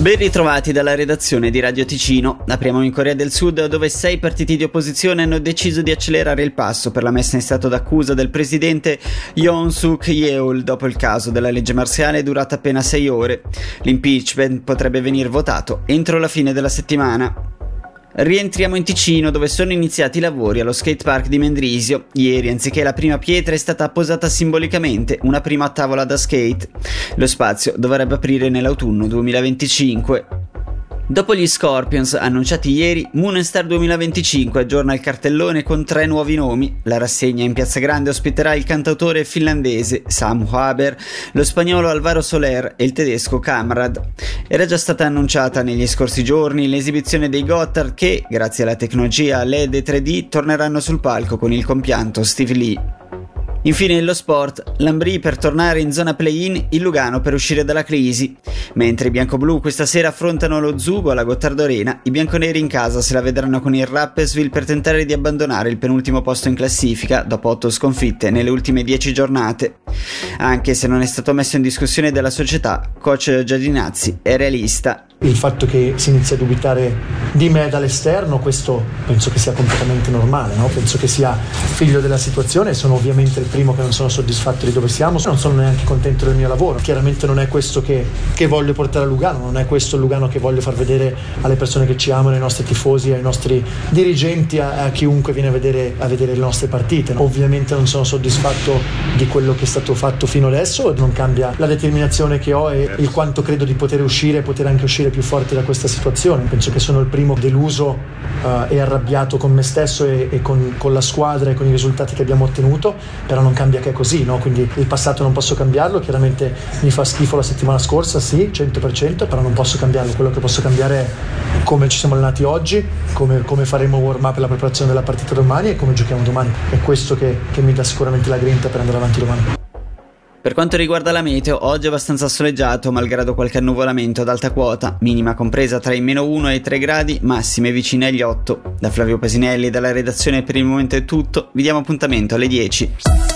Ben ritrovati dalla redazione di Radio Ticino. Apriamo in Corea del Sud, dove 6 partiti di opposizione hanno deciso di accelerare il passo per la messa in stato d'accusa del presidente Yoon Suk Yeol dopo il caso della legge marziale durata appena 6 ore. L'impeachment potrebbe venire votato entro la fine della settimana. Rientriamo in Ticino, dove sono iniziati i lavori allo skatepark di Mendrisio. Ieri, anziché la prima pietra, è stata posata simbolicamente una prima tavola da skate. Lo spazio dovrebbe aprire nell'autunno 2025. Dopo gli Scorpions annunciati ieri, Moon Star 2025 aggiorna il cartellone con 3 nuovi nomi. La rassegna in Piazza Grande ospiterà il cantautore finlandese Sam Haber, lo spagnolo Alvaro Soler e il tedesco Kamrad. Era già stata annunciata negli scorsi giorni l'esibizione dei Gotthard che, grazie alla tecnologia LED e 3D, torneranno sul palco con il compianto Steve Lee. Infine nello sport, l'Ambrì per tornare in zona play-in, il Lugano per uscire dalla crisi. Mentre i biancoblù questa sera affrontano lo Zugo alla Gotthard Arena, i bianconeri in casa se la vedranno con il Rapperswil per tentare di abbandonare il penultimo posto in classifica dopo 8 sconfitte nelle ultime 10 giornate. Anche se non è stato messo in discussione dalla società, coach Giardinazzi è realista. Il fatto che si inizi a dubitare di me dall'esterno, questo penso che sia completamente normale, no? Penso che sia figlio della situazione. Sono ovviamente il primo che non sono soddisfatto di dove siamo, non sono neanche contento del mio lavoro. Chiaramente non è questo che voglio portare a Lugano, non è questo il Lugano che voglio far vedere alle persone che ci amano, ai nostri tifosi, ai nostri dirigenti, a chiunque viene a vedere le nostre partite. Ovviamente non sono soddisfatto di quello che è stato fatto fino adesso, non cambia la determinazione che ho e il quanto credo di poter uscire e poter anche uscire più forte da questa situazione. Penso che sono il primo deluso e arrabbiato con me stesso e con la squadra e con i risultati che abbiamo ottenuto, però non cambia che è così, no? Quindi il passato non posso cambiarlo, chiaramente mi fa schifo la settimana scorsa, sì, 100%, però non posso cambiarlo. Quello che posso cambiare è come ci siamo allenati oggi, come faremo warm up e la preparazione della partita domani e come giochiamo domani. È questo che mi dà sicuramente la grinta per andare avanti domani. Per quanto riguarda la meteo, oggi è abbastanza soleggiato malgrado qualche annuvolamento ad alta quota, minima compresa tra i -1 e i 3 gradi, massime vicine agli 8. Da Flavio Pasinelli e dalla redazione per il momento è tutto, vi diamo appuntamento alle 10.